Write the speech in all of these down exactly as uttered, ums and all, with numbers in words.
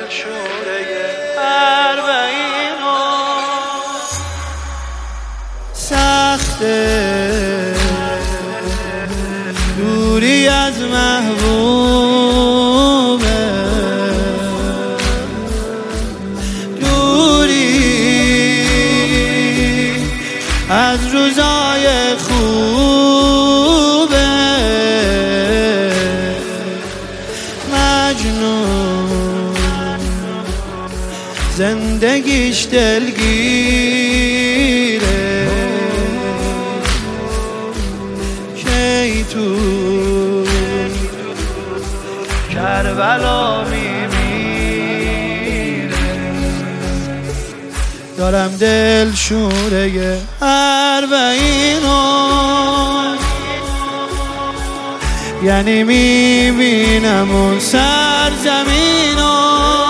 دلشوره اربعین سخته دوری از محبوبه، دوری از روزای خوبه. مجنون زندگیش دلگیره، کی تو کربلا میمیره. دارم دلشوره اربعینو، یعنی میبینم اون سرزمینو،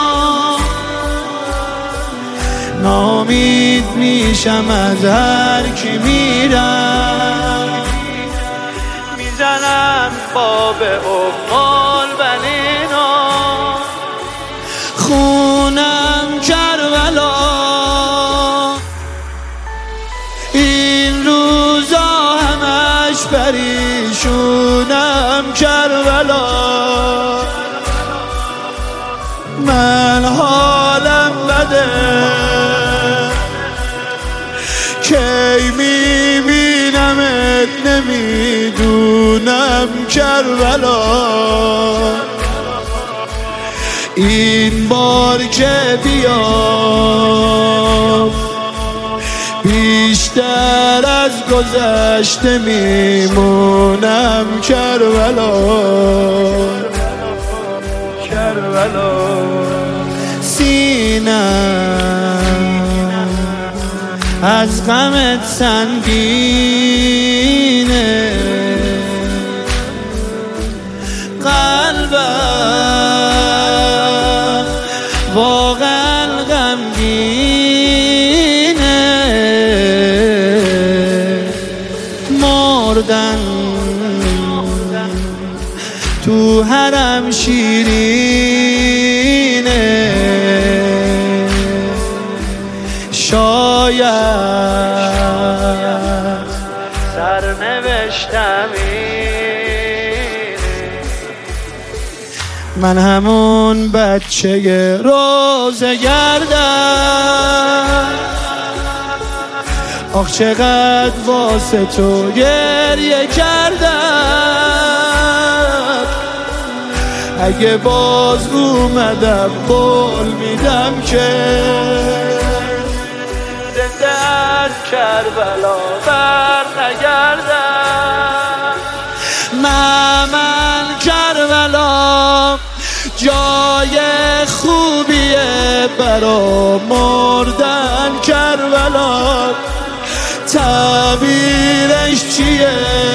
ناامید میشم از هر کی میرم، میزنم باب اقبال بنینو. خونم کربلا، این روزا همش پریشونم کربلا. من حالم بده، کی میبینمت نمیدونم کربلا. این بار که بیام بیشتر از گذشته میمونم کربلا، کربلا. سینم از غمت سنگینه، قلبم واقعا غمگینه. مردن تو حرم شیرینه، شاید سرنوشتم اینه. من همون بچه روزه گردم، آخ چقدر واسه تو گریه کردم. اگه باز اومدم قول میدم که زنده از کربلا بر نگردم. من کربلا جای خوبیه برا مردن کربلا. تعبیرش چیه؟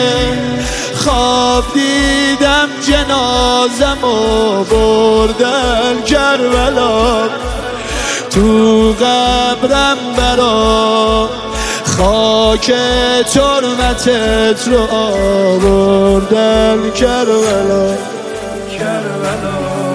خواب دیدم جنازمو بردن کربلا. تو قبرم برا خاک ترمتت رو آوردن کربلا، کربلا.